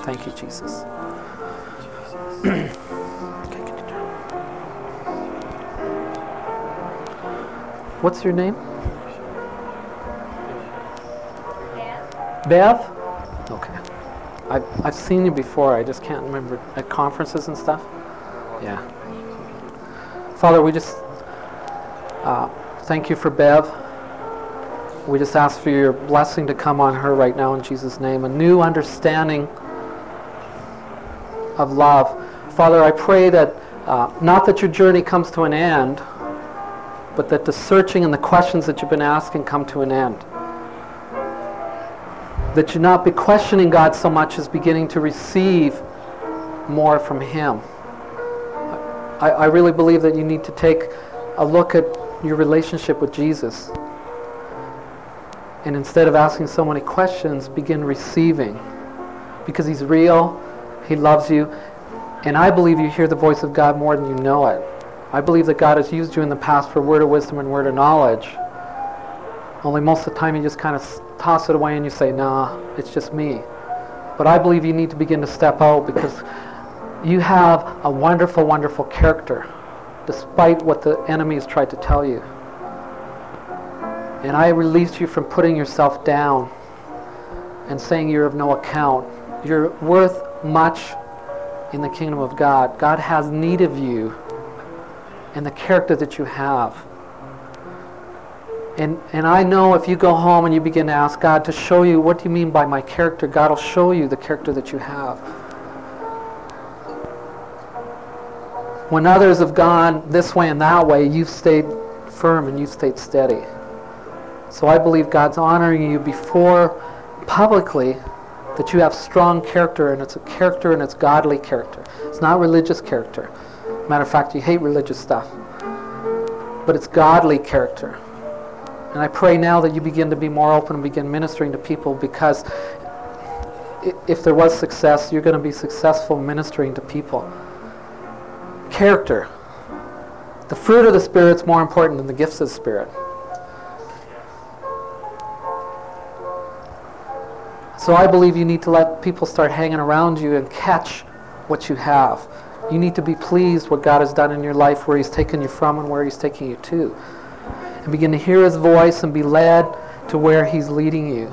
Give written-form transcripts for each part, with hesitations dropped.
Thank you, Jesus. What's your name? Bev? Okay. I've seen you before. I just can't remember. At conferences and stuff? Yeah. Father, we just thank you for Bev. We just ask for your blessing to come on her right now in Jesus' name. A new understanding of love. Father, I pray that not that your journey comes to an end, but that the searching and the questions that you've been asking come to an end. That you not be questioning God so much as beginning to receive more from Him. I really believe that you need to take a look at your relationship with Jesus. And instead of asking so many questions, begin receiving. Because He's real, He loves you, and I believe you hear the voice of God more than you know it. I believe that God has used you in the past for word of wisdom and word of knowledge. Only most of the time you just kind of toss it away and you say, nah, it's just me. But I believe you need to begin to step out because you have a wonderful, wonderful character, despite what the enemy has tried to tell you. And I release you from putting yourself down and saying you're of no account. You're worth much in the kingdom of God. God has need of you and the character that you have. And I know if you go home and you begin to ask God to show you, what do you mean by my character? God will show you the character that you have. When others have gone this way and that way, you've stayed firm and you've stayed steady. So I believe God's honoring you before publicly that you have strong character, and it's a character and it's godly character. It's not religious character. Matter of fact, you hate religious stuff. But it's godly character. And I pray now that you begin to be more open and begin ministering to people, because if there was success, you're going to be successful ministering to people. Character. The fruit of the Spirit is more important than the gifts of the Spirit. So I believe you need to let people start hanging around you and catch what you have. You need to be pleased what God has done in your life, where He's taken you from and where He's taking you to. And begin to hear His voice and be led to where He's leading you.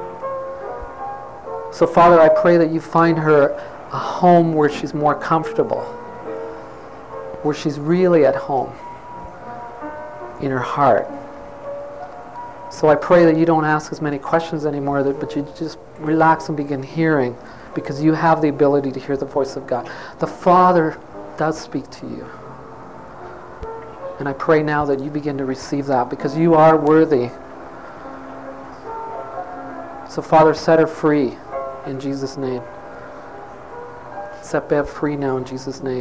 So Father, I pray that you find her a home where she's more comfortable, where she's really at home in her heart. So I pray that you don't ask as many questions anymore, but you just relax and begin hearing, because you have the ability to hear the voice of God. The Father does speak to you. And I pray now that you begin to receive that, because you are worthy. So Father, set her free in Jesus' name. Set Bev free now in Jesus' name.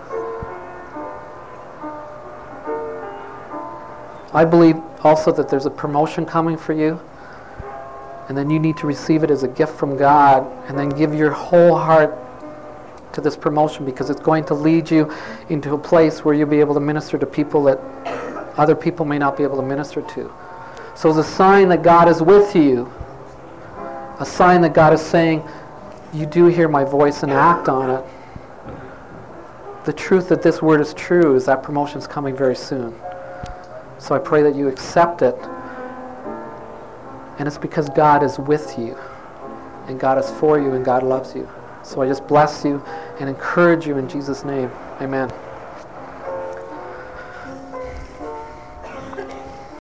I believe also that there's a promotion coming for you, and then you need to receive it as a gift from God, and then give your whole heart to this promotion, because it's going to lead you into a place where you'll be able to minister to people that other people may not be able to minister to. So it's a sign that God is with you, a sign that God is saying, you do hear my voice and act on it. The truth that this word is true is that promotion's coming very soon. So I pray that you accept it. And it's because God is with you, and God is for you, and God loves you. So I just bless you and encourage you in Jesus' name. Amen.